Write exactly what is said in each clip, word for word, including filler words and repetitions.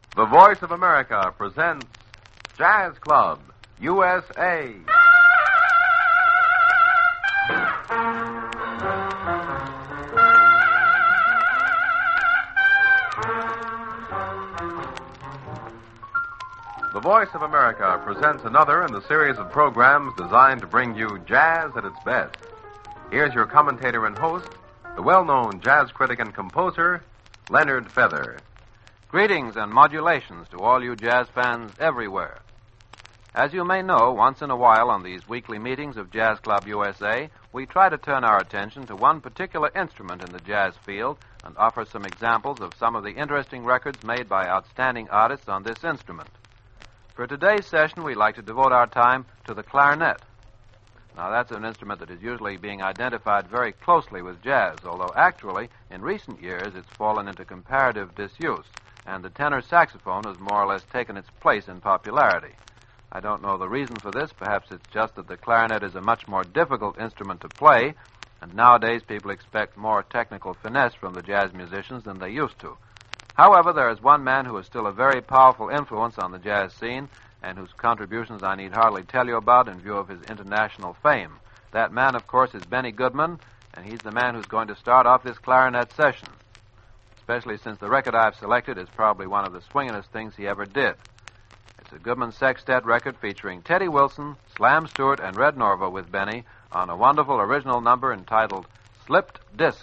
The Voice of America presents Jazz Club, U S A. The Voice of America presents another in the series of programs designed to bring you jazz at its best. Here's your commentator and host, the well-known jazz critic and composer, Leonard Feather. Greetings and modulations to all you jazz fans everywhere. As you may know, once in a while on these weekly meetings of Jazz Club U S A, we try to turn our attention to one particular instrument in the jazz field and offer some examples of some of the interesting records made by outstanding artists on this instrument. For today's session, we'd like to devote our time to the clarinet. Now, that's an instrument that is usually being identified very closely with jazz, although actually, in recent years, it's fallen into comparative disuse, and the tenor saxophone has more or less taken its place in popularity. I don't know the reason for this. Perhaps it's just that the clarinet is a much more difficult instrument to play, and nowadays people expect more technical finesse from the jazz musicians than they used to. However, there is one man who is still a very powerful influence on the jazz scene, and whose contributions I need hardly tell you about in view of his international fame. That man, of course, is Benny Goodman, and he's the man who's going to start off this clarinet session, especially since the record I've selected is probably one of the swingingest things he ever did. It's a Goodman sextet record featuring Teddy Wilson, Slam Stewart, and Red Norvo with Benny on a wonderful original number entitled Slipped Disc.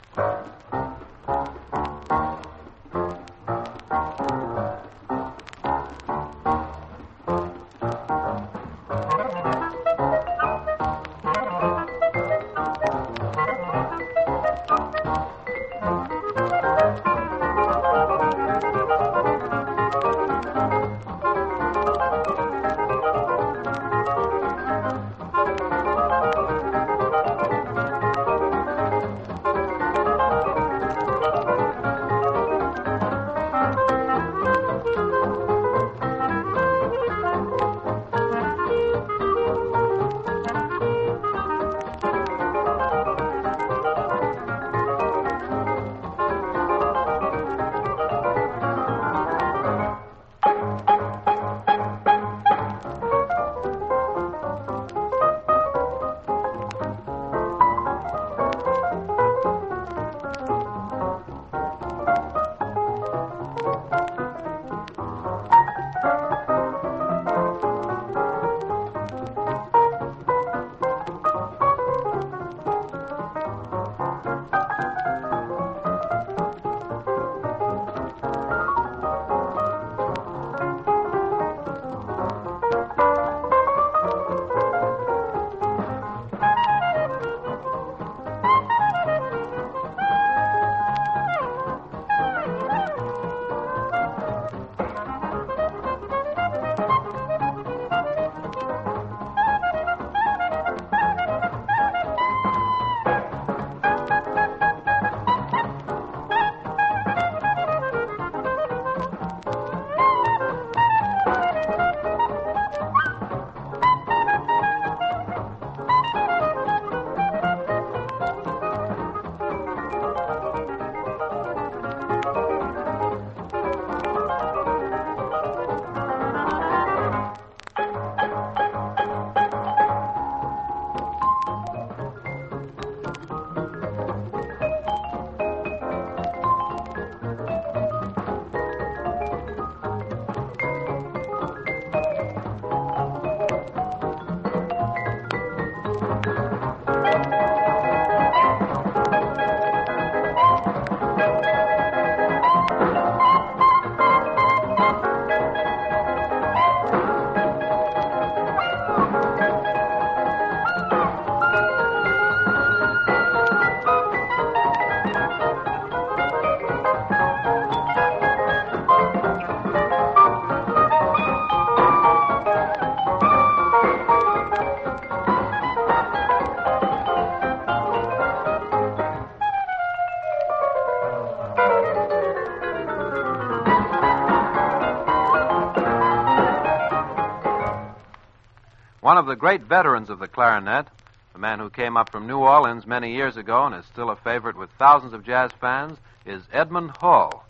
One of the great veterans of the clarinet, the man who came up from New Orleans many years ago and is still a favorite with thousands of jazz fans, is Edmund Hall.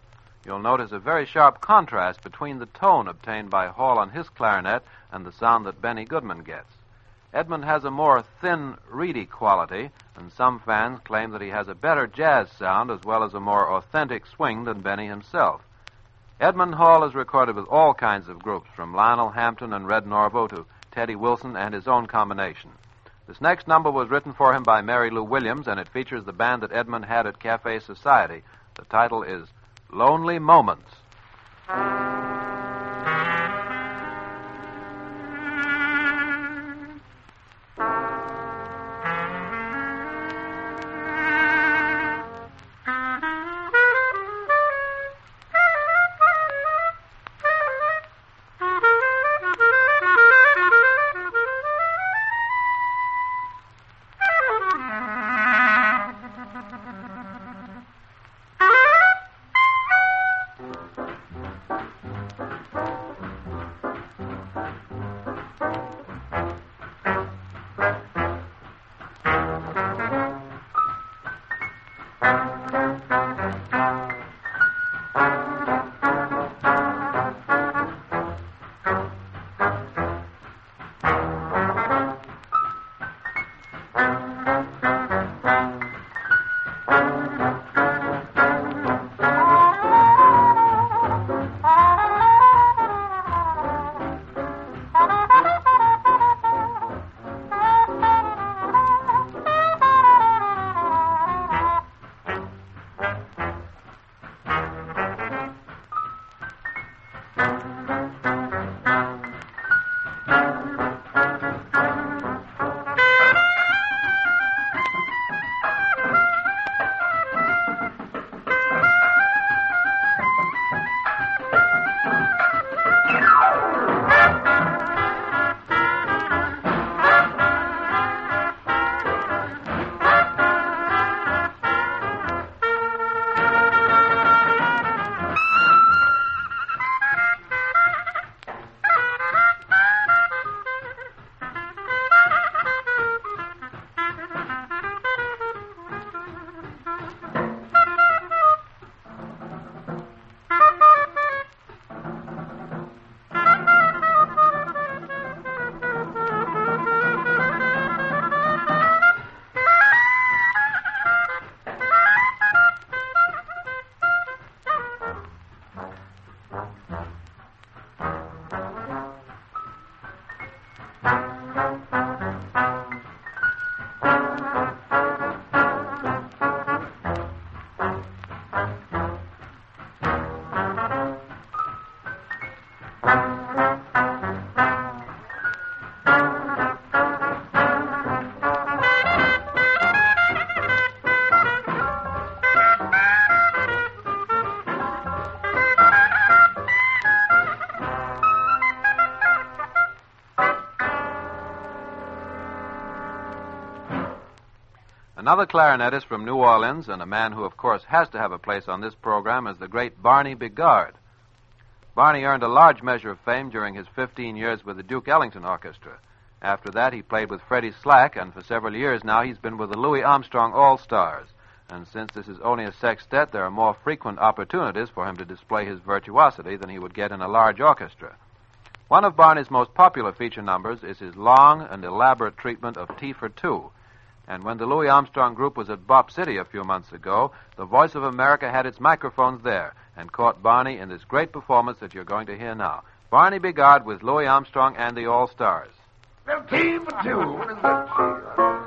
you'll notice a very sharp contrast between the tone obtained by Hall on his clarinet and the sound that Benny Goodman gets. Edmund has a more thin, reedy quality, and some fans claim that he has a better jazz sound as well as a more authentic swing than Benny himself. Edmund Hall has recorded with all kinds of groups, from Lionel Hampton and Red Norvo to Teddy Wilson and his own combination. This next number was written for him by Mary Lou Williams, and it features the band that Edmund had at Cafe Society. The title is Lonely Moments. Another clarinetist from New Orleans, and a man who, of course, has to have a place on this program, is the great Barney Bigard. Barney earned a large measure of fame during his fifteen years with the Duke Ellington Orchestra. After that, he played with Freddie Slack, and for several years now he's been with the Louis Armstrong All-Stars. And since this is only a sextet, there are more frequent opportunities for him to display his virtuosity than he would get in a large orchestra. One of Barney's most popular feature numbers is his long and elaborate treatment of Tea for Two. And when the Louis Armstrong Group was at Bop City a few months ago, the Voice of America had its microphones there and caught Barney in this great performance that you're going to hear now. Barney Bigard with Louis Armstrong and the All-Stars. Well, Tea for Two. What is that?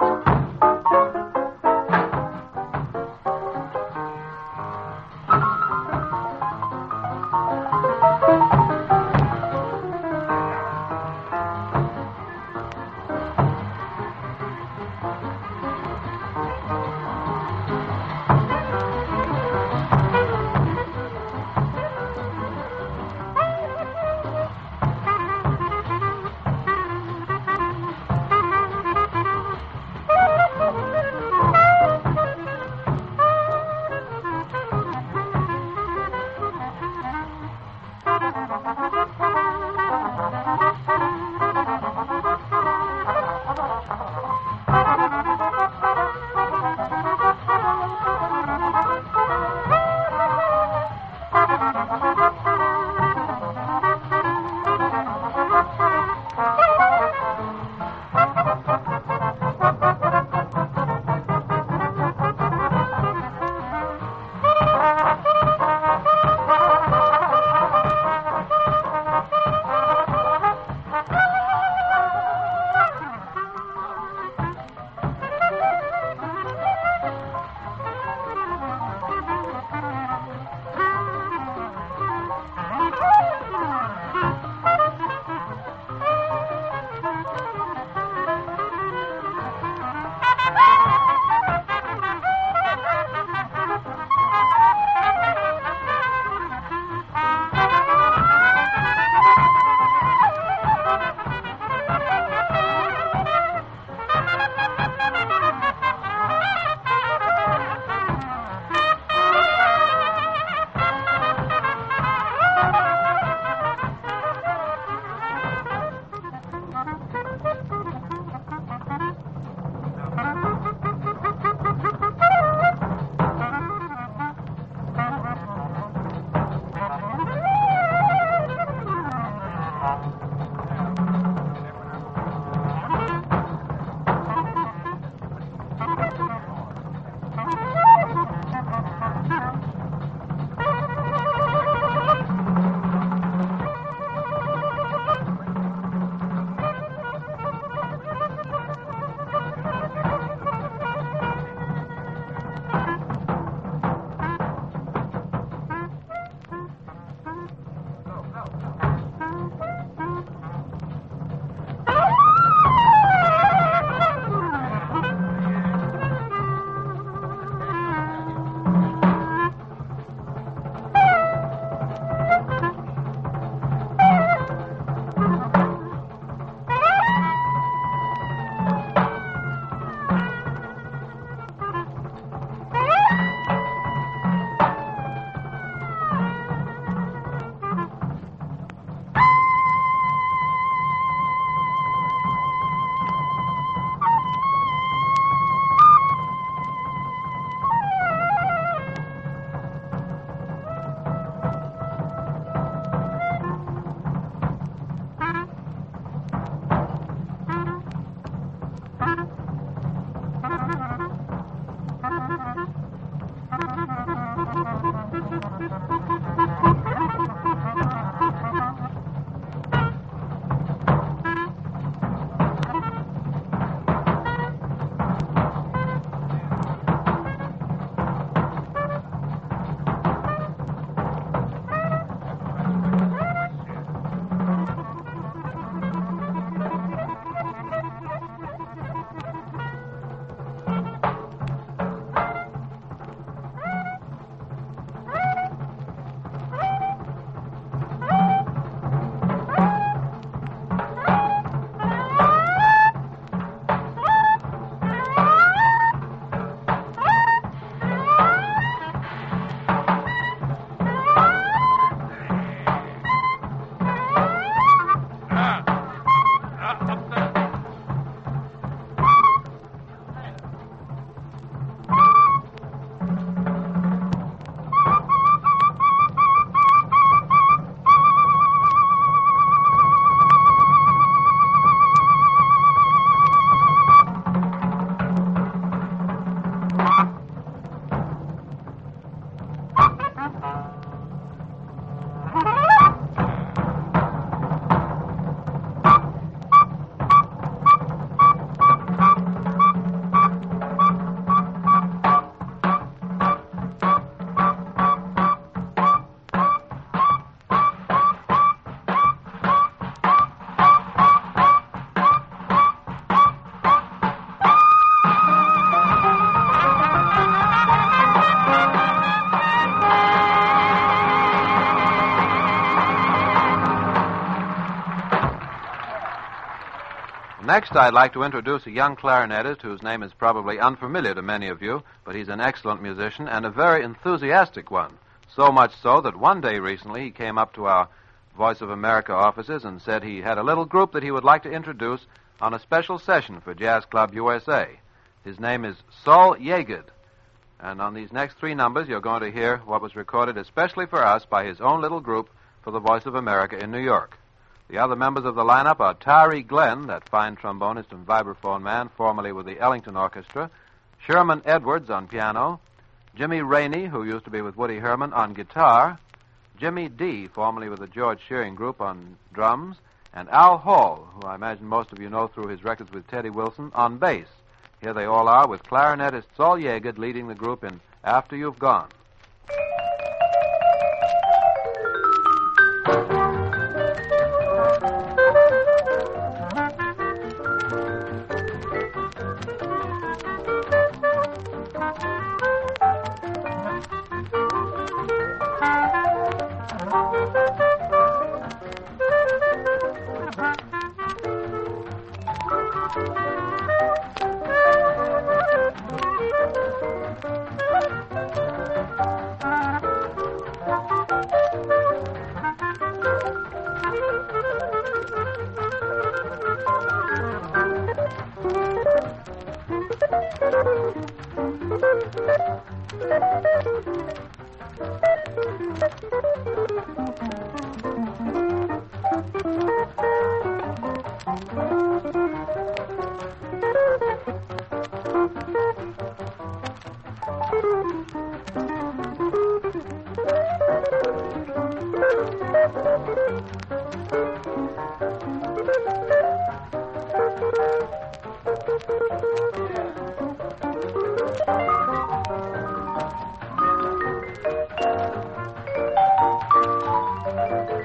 Next, I'd like to introduce a young clarinetist whose name is probably unfamiliar to many of you, but he's an excellent musician and a very enthusiastic one. So much so that one day recently he came up to our Voice of America offices and said he had a little group that he would like to introduce on a special session for Jazz Club U S A. His name is Sol Yegid. And on these next three numbers, you're going to hear what was recorded especially for us by his own little group for the Voice of America in New York. The other members of the lineup are Tyree Glenn, that fine trombonist and vibraphone man, formerly with the Ellington Orchestra, Sherman Edwards on piano, Jimmy Rainey, who used to be with Woody Herman, on guitar, Jimmy D., formerly with the George Shearing Group, on drums, and Al Hall, who I imagine most of you know through his records with Teddy Wilson, on bass. Here they all are, with clarinetist Sol Yegid leading the group in After You've Gone.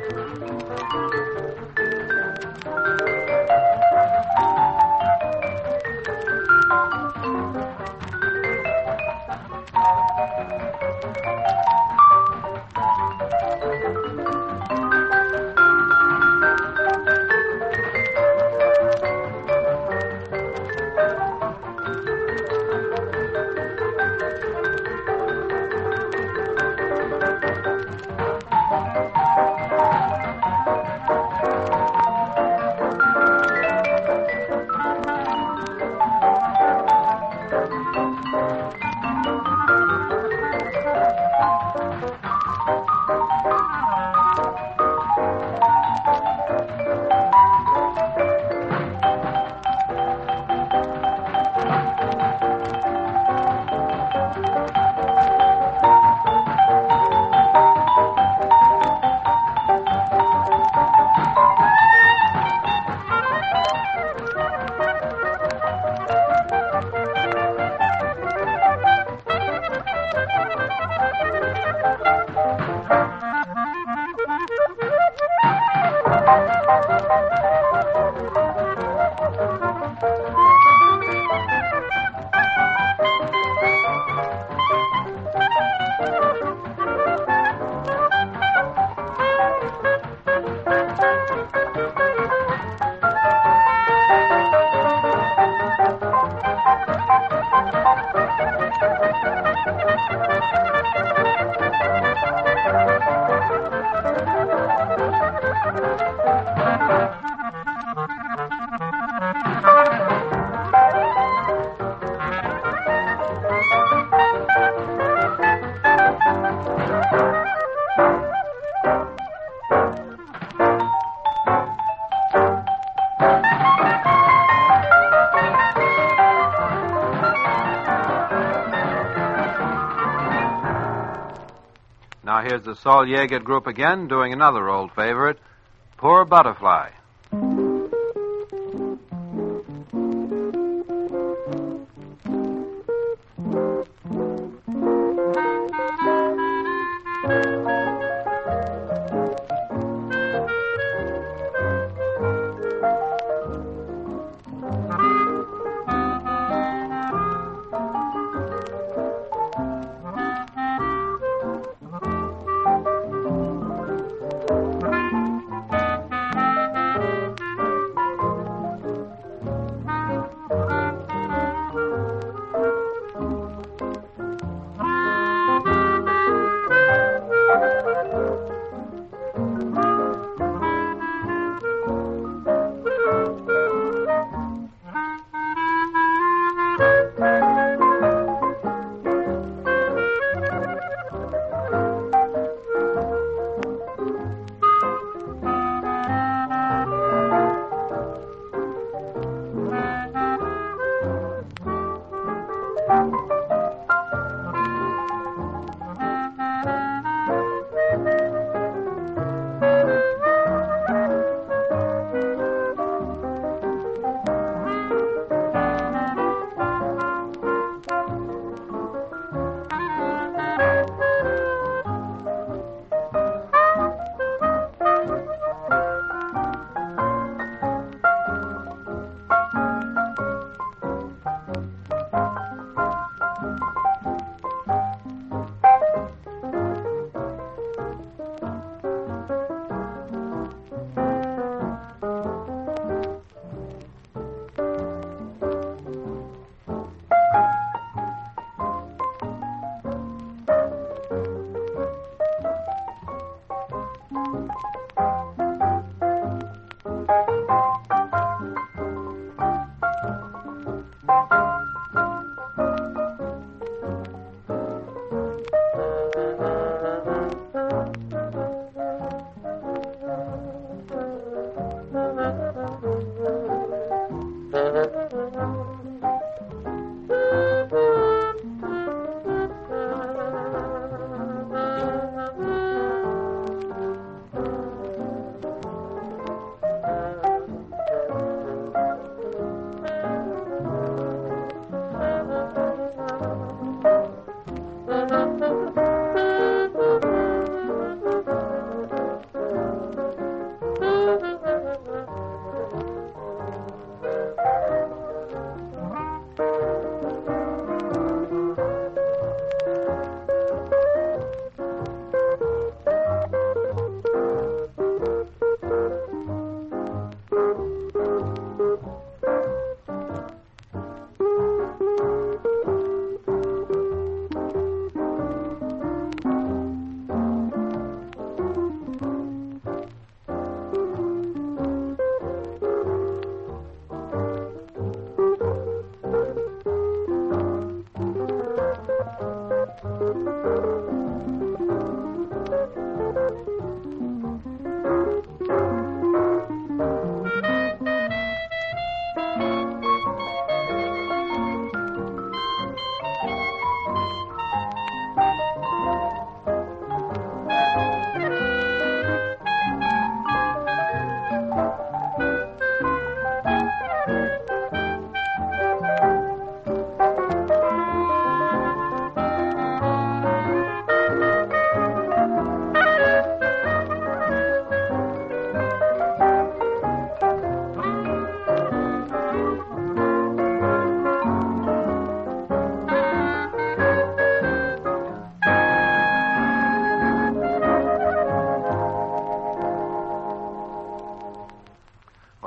Now here's the Saul Yeager group again doing another old favorite, Poor Butterfly.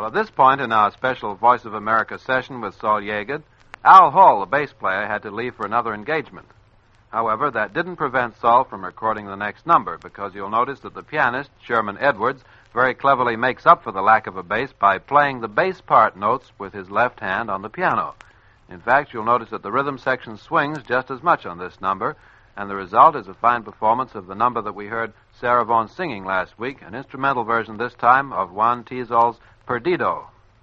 at this point in our special Voice of America session with Saul Yeagood, Al Hall, the bass player, had to leave for another engagement. However, that didn't prevent Saul from recording the next number, because you'll notice that the pianist, Sherman Edwards, very cleverly makes up for the lack of a bass by playing the bass part notes with his left hand on the piano. In fact, you'll notice that the rhythm section swings just as much on this number, and the result is a fine performance of the number that we heard Sarah Vaughan singing last week, an instrumental version this time of Juan Tizol's Perdido.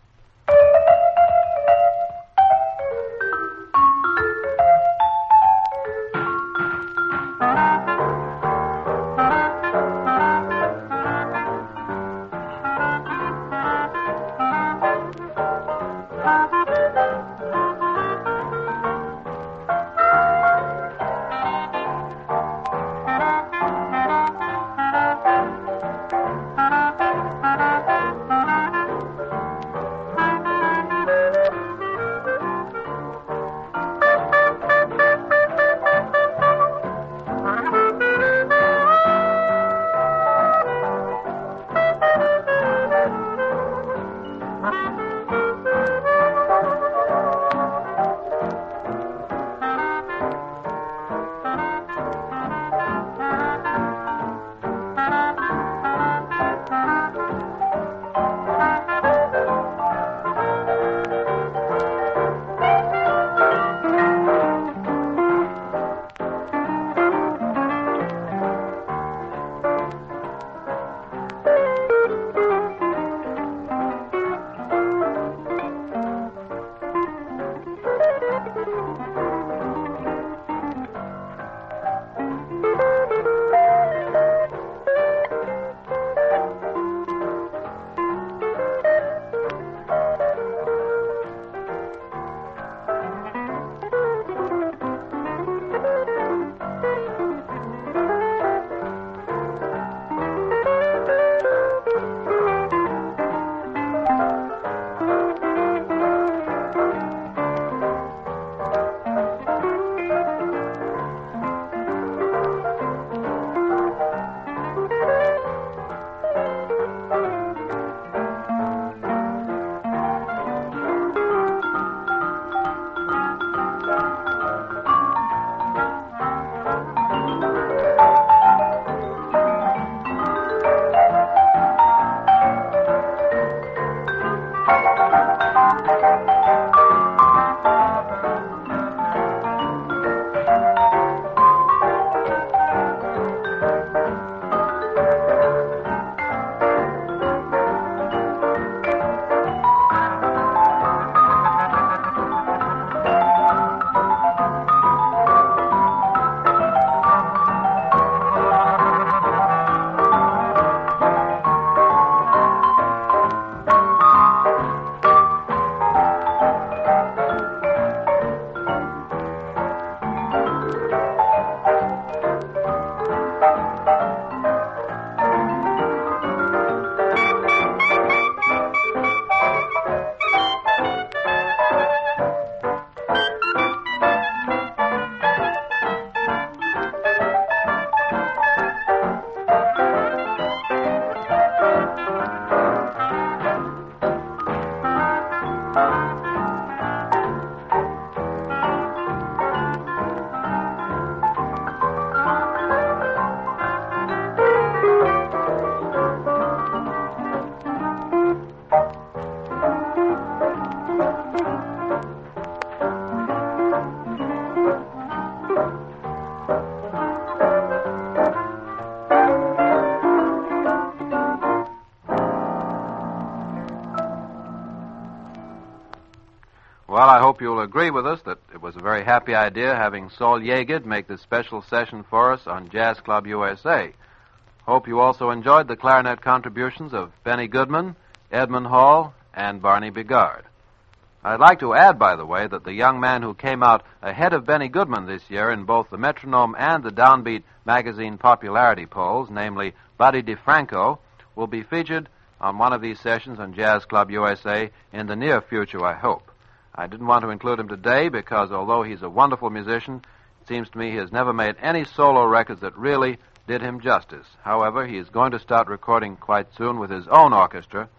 Well, I hope you'll agree with us that it was a very happy idea having Saul Yeagood make this special session for us on Jazz Club U S A. Hope you also enjoyed the clarinet contributions of Benny Goodman, Edmund Hall, and Barney Bigard. I'd like to add, by the way, that the young man who came out ahead of Benny Goodman this year in both the Metronome and the Downbeat magazine popularity polls, namely Buddy DeFranco, will be featured on one of these sessions on Jazz Club U S A in the near future, I hope. I didn't want to include him today because although he's a wonderful musician, it seems to me he has never made any solo records that really did him justice. However, he is going to start recording quite soon with his own orchestra,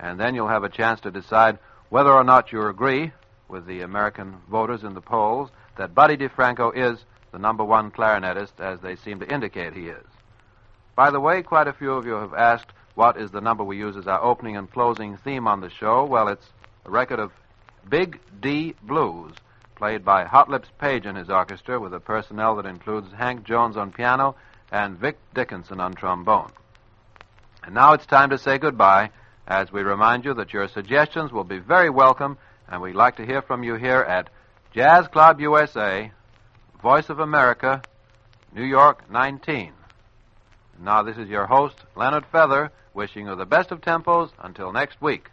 and then you'll have a chance to decide whether or not you agree with the American voters in the polls that Buddy DeFranco is the number one clarinetist, as they seem to indicate he is. By the way, quite a few of you have asked what is the number we use as our opening and closing theme on the show. Well, it's a record of Big D Blues, played by Hot Lips Page and his orchestra, with a personnel that includes Hank Jones on piano and Vic Dickinson on trombone. And now it's time to say goodbye, as we remind you that your suggestions will be very welcome, and we'd like to hear from you here at Jazz Club U S A, Voice of America, New York nineteen. Now this is your host, Leonard Feather, wishing you the best of tempos until next week.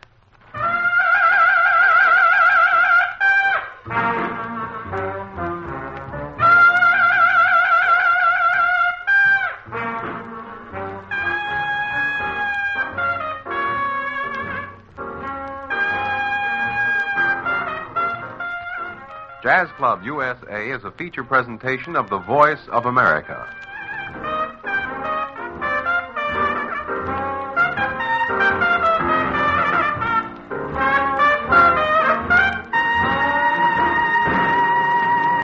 Jazz Club U S A is a feature presentation of the Voice of America.